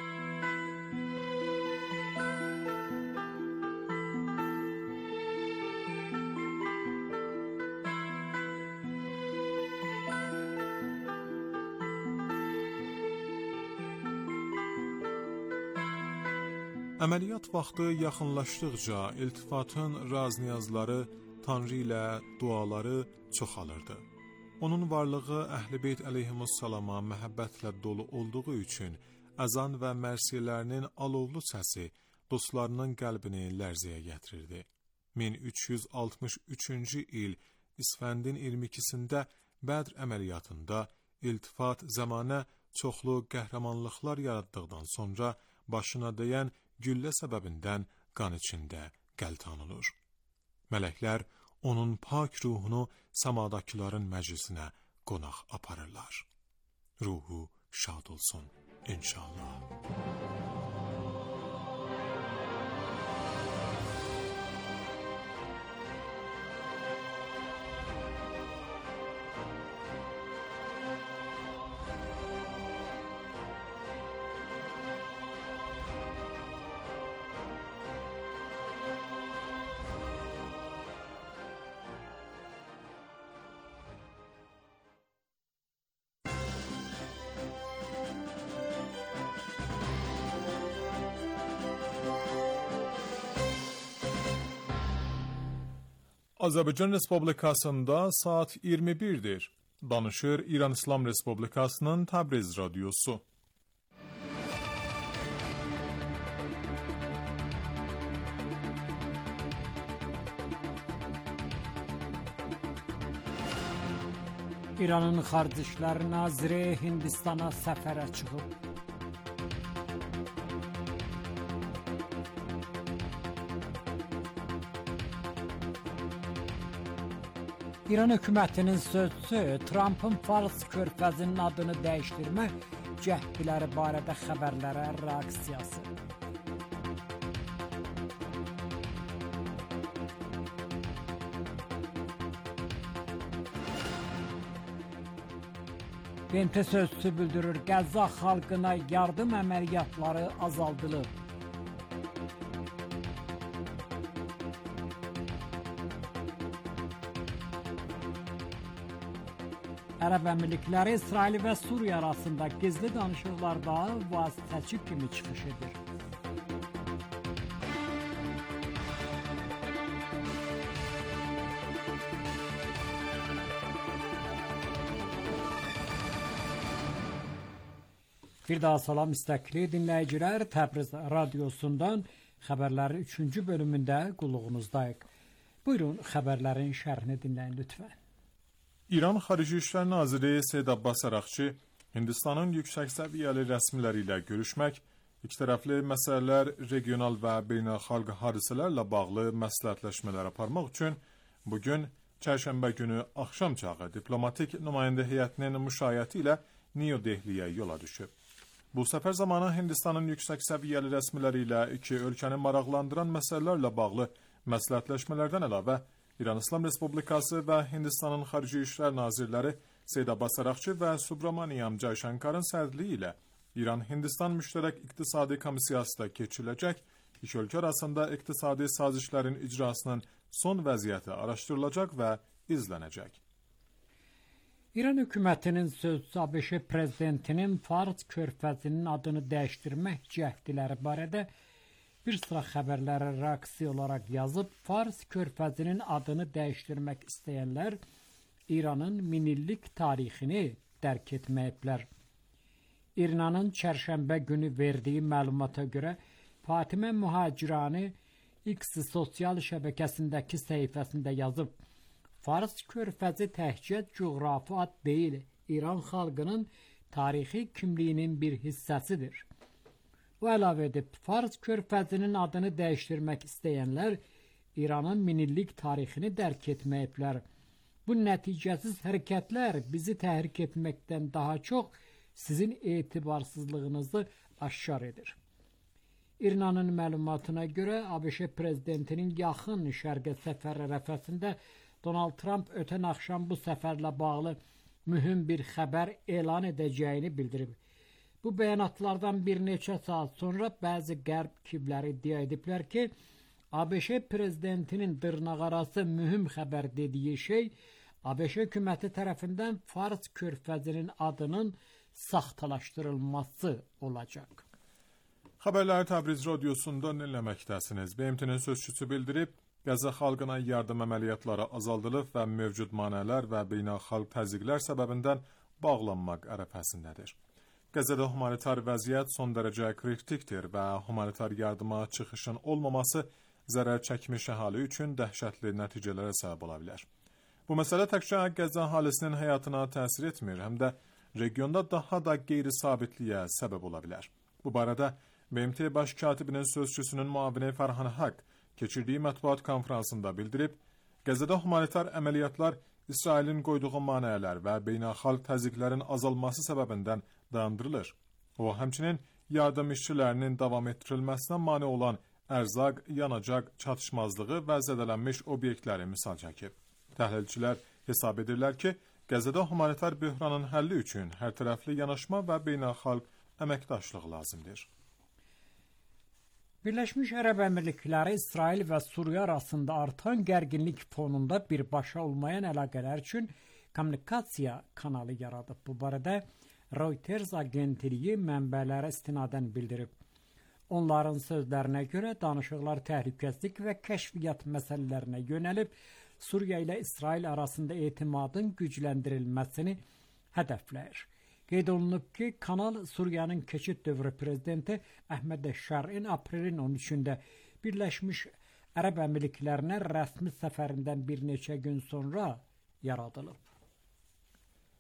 Əməliyyat vaxtı yaxınlaşdıqca iltifatın razniyazları, Tanrı ilə duaları çoxalırdı. Onun varlığı Əhl-i Beyt əleyhimussalama məhəbbətlə dolu olduğu üçün əzan və mərsiyələrinin alovlu səsi dostlarının qəlbini lərzəyə gətirirdi. min üç yüz altmış üçüncü il İsfəndin iyirmi ikisində Bədr əməliyyatında iltifat zamanı çoxlu qəhrəmanlıqlar yaratdıqdan sonra başına dəyən güllə səbəbindən qan içində qəltan olur. Mələklər onun pak ruhunu səmadakıların məclisinə qonaq aparırlar. Ruhu şad olsun inşallah. Azərbaycan Respublikasında saat iyirmi birdir. Danışır İran İslam Respublikasının Təbriz Radyosu. İranın Xarici İşlər Naziri Hindistana səfərə çıxıb. İran hökumətinin sözçüsü Trump'ın Fars körfəzinin adını dəyişdirmək cəhdləri barədə xəbərlərə reaksiyası. B M T sözçüsü bildirir, Qəzza xalqına yardım əməliyyatları azaldılıb. Ərəb Əmirlikləri İsrail və Suriya arasında gizli danışıqlarda vasitəçi kimi çıxış edir. Bir daha salam istəkli dinləyicilər, Təbriz radiosundan xəbərlərin üçüncü bölümündə qulluğunuzdayıq. Buyurun, xəbərlərin şərhini dinləyin lütfən. İran Xarici İşlər Naziri Seyyid Abbas Araqçı Hindistanın yüksək səviyyəli rəsmiləri ilə görüşmək, ikitərəfli məsələlər, regional və beynəlxalq hadisələrlə bağlı məsləhətləşmələr aparmaq üçün bugün çərşənbə günü axşam çağı diplomatik nümayəndə heyətinin müşayiəti ilə New Delhiyə yola düşüb. Bu səfər zamanı Hindistanın yüksək səviyyəli rəsmiləri ilə iki ölkəni maraqlandıran məsələlərlə bağlı məsləhətləşmələrdən əlavə İran İslam Respublikası və Hindistanın Xarici İşlər Nazirləri Seyyid Abbas Araqçı və Subramaniam Jaishankarın sədrliyi ilə İran-Hindistan Müştərək İqtisadi Komissiyası da keçiriləcək, iki ölkə arasında iqtisadi sazişlərin icrasının son vəziyyəti araşdırılacaq və izlənəcək. İran hökumətinin sözçüsü A B Ş prezidentinin Fars körfəzinin adını dəyişdirmək cəhdləri barədə bir sıra xəbərlərə reaksiya olaraq yazıb, Fars körfəzinin adını dəyişdirmək istəyənlər İranın minillik tarixini dərk etməyiblər. İranın çərşənbə günü verdiyi məlumata görə Fatimə Mühacirani X sosial şəbəkəsindəki səhifəsində yazıb, Fars körfəzi təkcə coğrafi ad deyil, İran xalqının tarixi kimliyinin bir hissəsidir. O əlavə edib, Fars körfəzinin adını dəyişdirmək istəyənlər İranın minillik tarixini dərk etməyiblər. Bu nəticəsiz hərəkətlər bizi təhrik etməkdən daha çox sizin etibarsızlığınızı aşkar edir. İranın məlumatına görə A B Ş prezidentinin yaxın şərqə səfəri ərəfəsində Donald Trump ötən axşam bu səfərlə bağlı mühüm bir xəbər elan edəcəyini bildirib. Bu bəyanatlardan bir neçə saat sonra bəzi qərb kimləri iddia ediblər ki, A B Ş prezidentinin dırnaqarası mühüm xəbər dediyi şey A B Ş hökuməti tərəfindən Fars körfəzinin adının saxtalaşdırılması olacaq. Xəbərləri Təbriz radiosunda dinləməkdəsiniz. B M T-nin sözçüsü bildirib, Qəzza xalqına yardım əməliyyatları azaldılıb və mövcud manələr və beynəlxalq təzyiqlər səbəbindən bağlanmaq ərəfəsindədir. Qəzzada humanitar vəziyyət son dərəcə kritikdir və humanitar yardıma çıxışın olmaması zərər çəkmiş əhali üçün dəhşətli nəticələrə səbəb ola bilər. Bu məsələ təkcə Qəzza əhalisinin həyatına təsir etmir, həm də regionda daha da qeyri-sabitliyə səbəb ola bilər. Bu barədə B M T baş katibinin sözçüsünün müavini Fərhan Haq keçirdiyi mətbuat konferansında bildirib, Qəzzada humanitar əməliyyatlar İsrailin qoyduğu manələr və beynəlxalq təzyiqlərin azalması səbəbindən dayandırılır. O, həmçinin yardım işçilərinin davam etdirilməsinə mane olan ərzaq, yanacaq çatışmazlığı və zədələnmiş obyektləri misal çəkib. Təhlilçilər hesab edirlər ki, Qəzzada humanitar böhranın həlli üçün hər tərəfli yanaşma və beynəlxalq əməkdaşlıq lazımdır. Birləşmiş Ərəb Əmirlikləri İsrail və Suriya arasında artan gərginlik fonunda birbaşa olmayan əlaqələr üçün kommunikasiya kanalı yaradıb. Bu barədə Reuters agentliyi mənbələrə istinadən bildirib. Onların sözlərinə görə danışıqlar təhlükəsizlik və kəşfiyyat məsələlərinə yönəlib, Suriya ilə İsrail arasında etimadın gücləndirilməsini hədəfləyir. Qeyd olunub ki, kanal Suriyanın keçid dövrü prezidenti Əhməd Şər'in aprelin on üçündə Birləşmiş Ərəb Əmirliklərinə rəsmi səfərindən bir neçə gün sonra yaradılıb.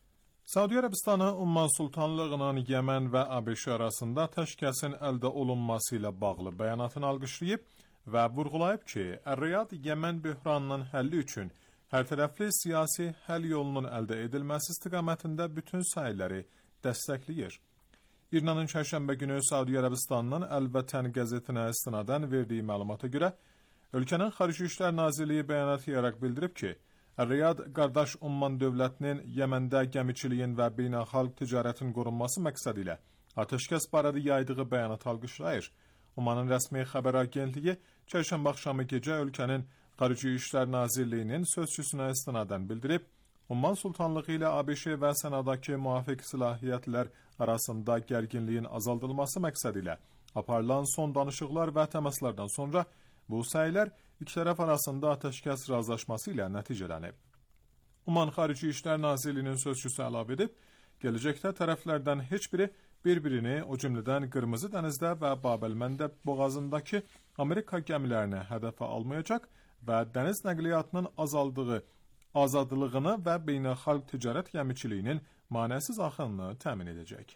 Saudiya Ərəbistanı Umman Sultanlığının Yemen və ABŞ arasında təşkəsin əldə olunması ilə bağlı bəyanatını alqışlayıb və vurğulayıb ki, Ər-Riyad Yemen böhranının həlli üçün hərtərəfli siyasi həll yolunun əldə edilməsi istiqamətində bütün səyləri dəstəkləyir. İranın çərşənbə günü Saudiya Ərəbistanının Əl-Vətən qəzetinə istinadən verdiyi məlumata görə, ölkənin Xarici İşlər Nazirliyi bəyanat yayaraq bildirib ki, Ər-Riyad qardaş Umman dövlətinin Yeməndə gəmiçiliyin və beynəlxalq ticarətin qorunması məqsədi ilə atəşkəs barədə yaydığı bəyanat alqışlayır. Ummanın rəsmi xəbər agentliyi çərşənbə axşamı gecə ölkənin Xarici İşlər Nazirliyinin sözçüsünə istinadən bildirib, Umman Sultanlığı ilə ABŞ və sənadakı müvafiq səlahiyyətlər arasında gərginliyin azaldılması məqsədi ilə aparılan son danışıqlar və təmaslardan sonra bu səylər iki tərəf arasında atəşkəs razılaşması ilə nəticələnib. Umman Xarici İşlər Nazirliyinin sözçüsü əlavə edib, gələcəkdə tərəflərdən heç biri bir-birini, o cümlədən Qırmızı dənizdə və Bab-el-Məndəb boğazındakı Amerika gəmilərini hədəfə almayacaq və dəniz nəqliyyatının azaldığı, azadlığını və beynəlxalq ticarət gəmiçiliyinin manəsiz axınını təmin edəcək.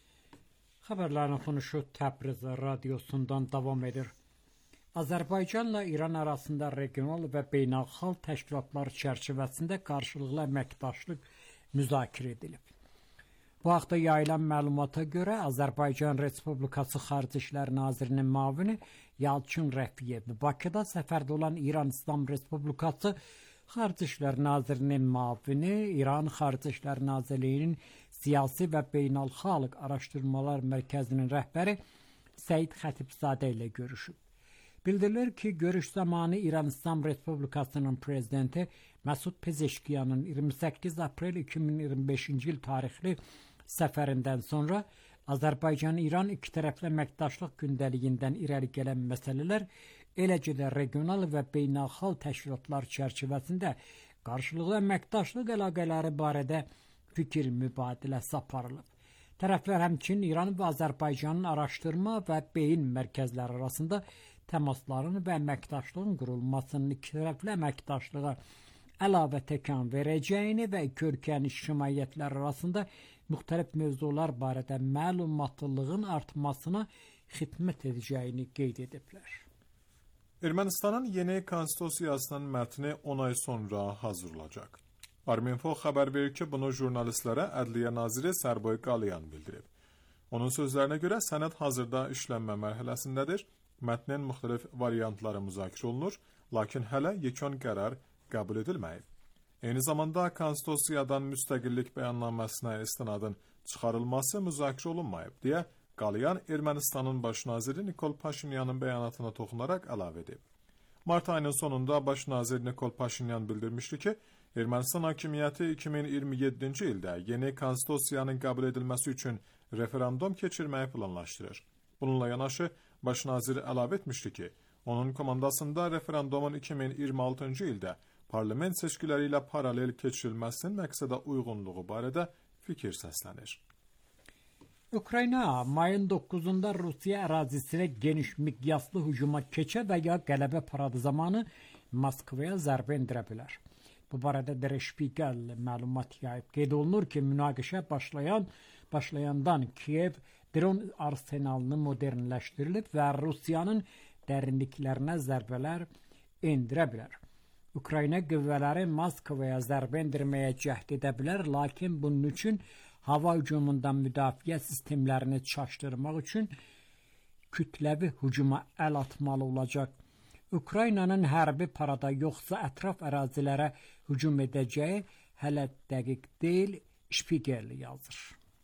Xəbərlərin oxunuşu Təbriz radiosundan davam edir. Azərbaycanla İran arasında regional və beynəlxalq təşkilatlar çərçivəsində qarşılıqlı əməkdaşlıq müzakirə edilib. Bu haqda yayılan məlumata görə Azərbaycan Respublikası Xarici İşlər Nazirinin müavini Yalçın Rəfiyev Bakıda səfərdə olan İran İslam Respublikası Xarici İşlər Nazirinin müavini İran Xarici İşlər Nazirliyinin Siyasi və Beynəlxalq Araşdırmalar Mərkəzinin rəhbəri Səid Xətibzadə ilə görüşüb. Bildirilir ki, görüş zamanı İran İslam Respublikasının prezidenti Məsud Pezeşkiyanın iyirmi səkkiz aprel iki min iyirmi beşinci il tarixli səfərindən sonra Azərbaycan-İran iki tərəfli əməkdaşlıq gündəliyindən irəli gələn məsələlər, eləcə də regional və beynəlxalq təşkilatlar çərçivəsində qarşılıqlı əməkdaşlıq əlaqələri barədə fikir mübadiləsi aparılıb. Tərəflər həmçinin İran və Azərbaycanın araşdırma və beyin mərkəzləri arasında təmasların və əməkdaşlığın qurulmasının iki tərəfli əməkdaşlığa əlavə təkan verəcəyini və iki ölkənin ictimaiyyətlər arasında müxtəlif mövzular barədə məlumatlılığın artmasına xidmət edəcəyini qeyd ediblər. Ermənistanın yeni konstitusiyasının mətni on ay sonra hazırlanacaq. Arminfo xəbər verir ki, bunu jurnalistlərə Ədliyyə Naziri Sərboy Qaliyan bildirib. Onun sözlərinə görə sənəd hazırda işlənmə mərhələsindədir. Mətnin müxtəlif variantları müzakirə olunur, lakin hələ yekun qərar qəbul edilməyib. Eyni zamanda konstitusiyadan müstəqillik bəyannaməsinə istinadın çıxarılması müzakirə olunmayıb, deyə Qaliyan Ermənistanın baş naziri Nikol Paşinyanın bəyanatına toxunaraq əlavə edib. Mart ayının sonunda baş nazir Nikol Paşinyan bildirmişdi ki, Ermənistan hakimiyyəti iki min iyirmi yeddinci ildə yeni konstitusiyanın qəbul edilməsi üçün referendum keçirməyi planlaşdırır. Bununla yanaşı, baş nazir əlavə etmişdi ki, onun komandasında referendumun iki min iyirmi altıncı ildə parlament seçkiləri ilə paralel keçirilməsinin məqsədə uyğunluğu barədə fikir səslənir. Ukrayna mayın doqquzunda Rusiya ərazisinə geniş miqyaslı hücuma keçə və ya qələbə paradı zamanı Moskvaya zərbə endirə bilər. Bu barədə Der Spiegel məlumat yayıb. Qeyd olunur ki, münaqişə başlayan başlayandan Kiyev dron arsenalını modernləşdirilib və Rusiyanın dərinliklərinə zərbələr endirə bilər. Ukrayna qüvvələri Moskvaya zərbə endirməyə cəhd edə bilər, lakin bunun üçün hava hücumundan müdafiə sistemlərini çaşdırmaq üçün kütləvi hücuma əl atmalı olacaq. Ukraynanın hərbi parada yoxsa ətraf ərazilərə hücum edəcəyi hələ dəqiq deyil, Spiegel yazır.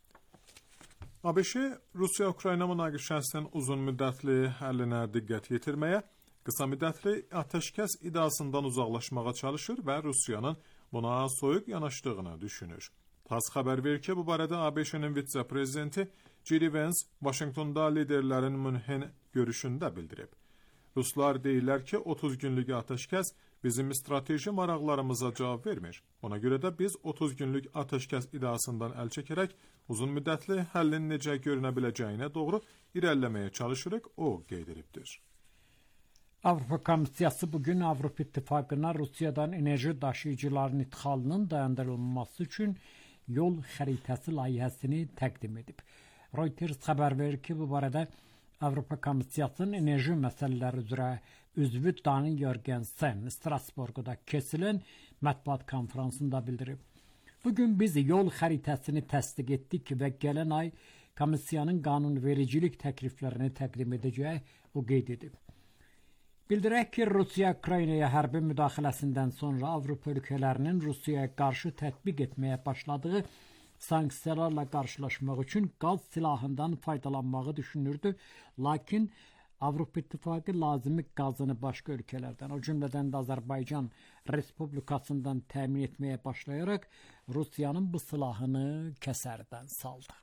ABŞ Rusiya-Ukrayna münaqişəsinin uzun müddətli həllinə diqqət yetirməyə, qısa müddətli atəşkəs iddiasından uzaqlaşmağa çalışır və Rusiyanın buna soyuq yanaşdığını düşünür. TASS xəbər verir ki, bu barədə ABŞ-nin vitse-prezidenti J D Vance Vaşinqtonda liderlərin münhen görüşündə bildirib. Ruslar deyirlər ki, otuz günlük atəşkəs bizim strateji maraqlarımıza cavab vermir. Ona görə də biz otuz günlük atəşkəs iddiasından əl çəkərək uzun müddətli həllin necə görünə biləcəyinə doğru irəliləməyə çalışırıq, o qeyd edibdir. Avropa Komissiyası bugün Avropa İttifaqına Rusiyadan enerji daşıyıcıların idxalının dayandırılması üçün yol xəritəsi layihəsini təqdim edib. Reuters xəbər verir ki, bu barədə Avropa Komissiyasının enerji məsələləri üzrə üzvü Dani Jørgensen Strasbourgda keçirilən mətbuat konfransında bildirib. Bugün biz yol xəritəsini təsdiq etdik və gələn ay komissiyanın qanunvericilik təkliflərini təqdim edəcək, o qeyd edib. Bildirək ki, Rusiya Ukraynaya hərbi müdaxiləsindən sonra Avropa ölkələrinin Rusiyaya qarşı tətbiq etməyə başladığı sanksiyalarla qarşılaşmaq üçün qaz silahından faydalanmağı düşünürdü, lakin Avropa İttifaqı lazımi qazını başqa ölkələrdən, o cümlədən də Azərbaycan Respublikasından təmin etməyə başlayaraq Rusiyanın bu silahını kəsərdən saldı.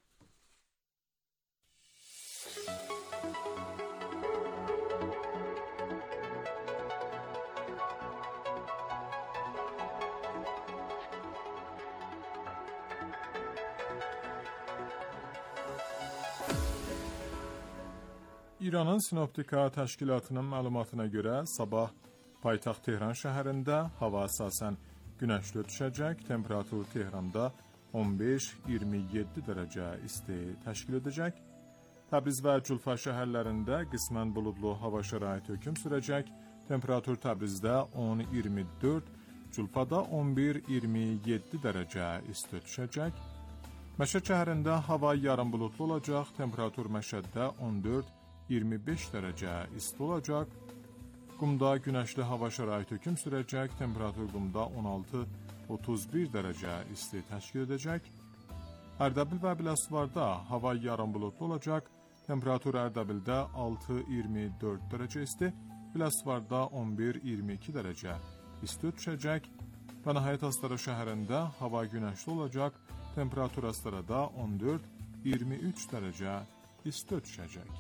İranın Sinoptika təşkilatının məlumatına görə sabah paytaxt Tehran şəhərində hava əsasən günəşli düşəcək, temperatur Tehranda on beş iyirmi yeddi dərəcə isti təşkil edəcək. Təbriz və Culfa şəhərlərində qismən buludlu hava şəraiti hökm sürəcək, temperatur Təbrizdə on iyirmi dörd, Culfada on bir iyirmi yeddi dərəcə isti düşəcək. Məşəd şəhərində hava yarım buludlu olacaq, temperatur Məşəddə on dörd iyirmi beş dərəcə isti olacaq. Qumda günəşli hava şəraiti hökm sürəcək, temperatur Qumda on altı otuz bir dərəcə isti təşkil edəcək. Ərdəbil və Biləsuvarda hava yarım buludlu olacaq, temperatur Ərdəbildə altı iyirmi dörd dərəcə isti, Biləsuvarda on bir iyirmi iki dərəcə isti düşəcək. Və nəhayət Astara şəhərində hava günəşli olacaq, temperatur Astarada on dörd iyirmi üç dərəcə isti düşəcək.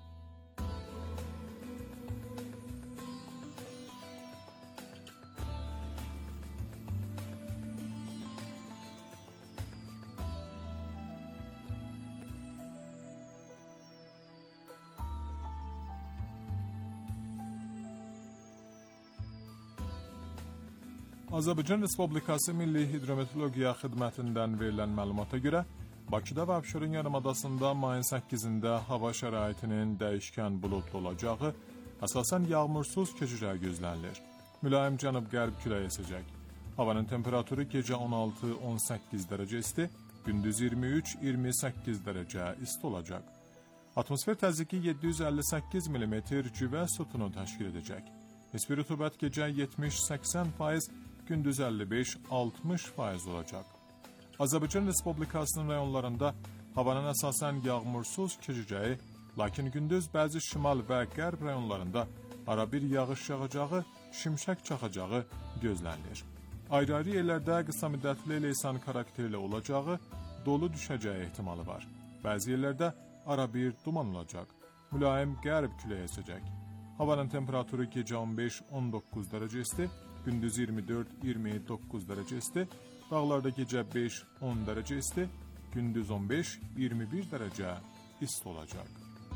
Azərbaycan Respublikası Milli Hidrometeorologiya Xidmətindən verilən məlumata görə Bakıda və Abşeron yarımadasında mayın səkkizində hava şəraitinin dəyişkən buludlu olacağı, əsasən yağmursuz keçəcəyi gözlənilir. Mülayim cənub-qərb küləyi əsəcək. Havanın temperaturu gecə on altı on səkkiz dərəcə isti, gündüz iyirmi üç iyirmi səkkiz dərəcə isti olacaq. Atmosfer təzyiqi yeddi yüz əlli səkkiz millimetr cüvə sütunu təşkil edəcək. Nisbi rütubət gecə yetmiş səksən faiz, gündüz əlli beş altmış faiz olacaq. Azərbaycan Respublikasının rayonlarında havanın əsasən yağmursuz keçəcəyi, lakin gündüz bəzi şimal və qərb rayonlarında arabir yağış yağacağı, şimşək çaxacağı gözlənilir. Ayrı-ayrı yerlərdə qısa müddətli leysan xarakterli olacağı, dolu düşəcəyi ehtimalı var. Bəzi yerlərdə arabir duman olacaq. Mülayim qərb küləyi əsəcək. Havanın temperaturu gecə on beş on doqquz dərəcə isti, gündüz iyirmi dörd iyirmi doqquz dərəcə isti, dağlarda gecə beş on dərəcə isti, gündüz on beş iyirmi bir dərəcə isti olacaq.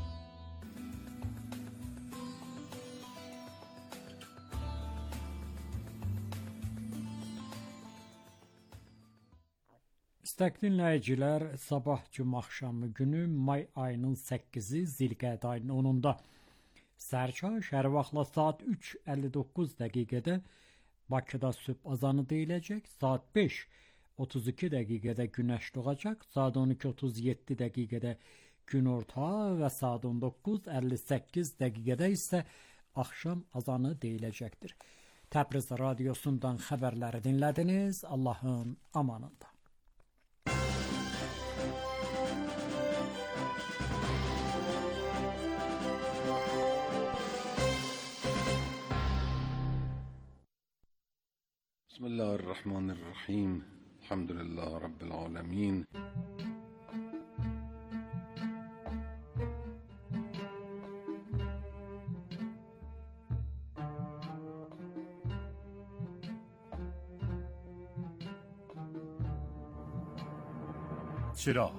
İstəkli dinləyicilər, sabah cümə axşamı günü may ayının səkkizi Zilqədə ayının onunda sərçay şəhər vaxtla saat üç əlli doqquz dəqiqədə Bakıda sübh azanı deyiləcək, saat beş otuz iki dəqiqədə günəş doğacaq, saat on iki otuz yeddi dəqiqədə günorta və saat on doqquz əlli səkkiz dəqiqədə isə axşam azanı deyiləcəkdir. Təbriz radiosundan xəbərləri dinlədiniz. Allahın amanında. Bismillahirrahmanirrahim. Elhamdülillah Rabbil alemin. چراغ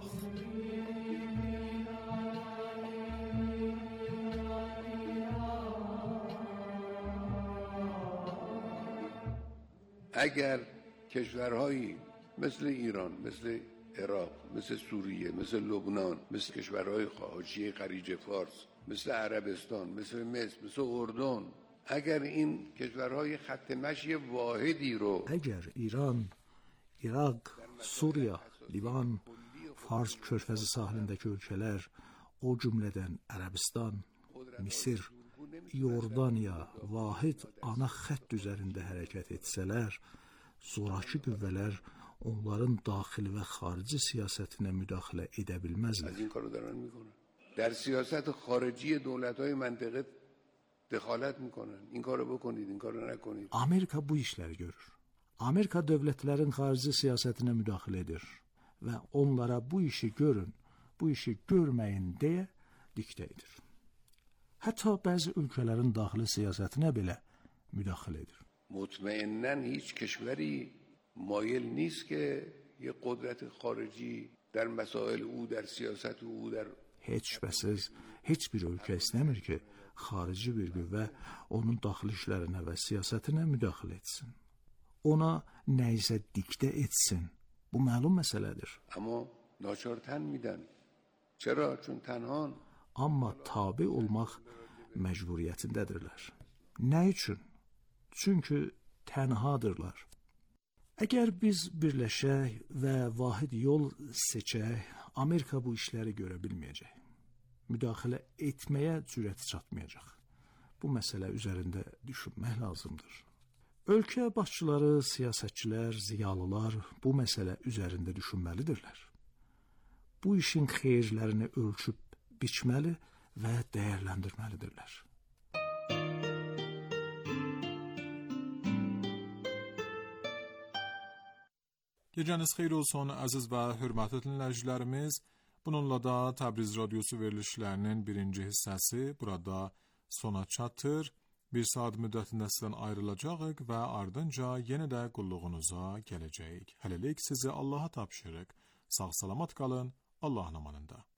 اگر کشورهایی مثل ایران، مثل عراق، مثل سوریه، مثل لبنان، مثل کشورهای حاشیه خلیج فارس، مثل عربستان، مثل مصر، مثل اردن، اگر این کشورهای خط مشی واحدی رو اگر ایران، Irak, Suriya, Livan, Fars körfəzi sahilindəki ölkələr, o cümlədən Ərəbistan, Misir, Yordaniya vahid ana xətt üzərində hərəkət etsələr, zorakı qüvvələr onların daxili və xarici siyasətinə müdaxilə edə bilməzlər. از این کارو دارن میکنن. در سیاست خارجی دولت‌های منطقه دخالت میکنن. این کارو بکنید، این کارو نکنید. Amerika bu işləri görür. Amerika dövlətlərin xarici siyasətinə müdaxilə edir və onlara bu işi görün, bu işi görməyin deyə diktə edir. Hətta bəzi ölkələrin daxili siyasətinə belə müdaxilə edir. مطمئناً هیچ کشوری مایل نیست که یه قدرت خارجی در مسائل او، در سیاست او، در Heç şübhəsiz, heç bir ölkə istəmir ki, xarici bir qüvvə onun daxili işlərinə və siyasətinə müdaxilə etsin. Ona nə isə diktə etsin. Bu məlum məsələdir. Amma naçar tən midən. Çərə? Çün tənhan. Amma tabi olmaq məcburiyyətindədirlər. Nə üçün? Çünki tənhadırlar. Əgər biz birləşək və vahid yol seçək, Amerika bu işləri görə bilməyəcək. Müdaxilə etməyə cürəti çatmayacaq. Bu məsələ üzərində düşünmək lazımdır. Ölkə başçıları, siyasətçilər, ziyalılar bu məsələ üzərində düşünməlidirlər. Bu işin xeyirlərini ölçüb biçməli və dəyərləndirməlidirlər. Gecəniz xeyir olsun əziz və hörmətli dinləyicilərimiz. Bununla da Təbriz Radyosu verilişlərinin birinci hissəsi burada sona çatır. Bir saat müddətində sizdən ayrılacağıq və ardınca yenə də qulluğunuza gələcəyik. Hələlik sizi Allaha tapşırıq. Sağ salamat qalın, Allahın amanında.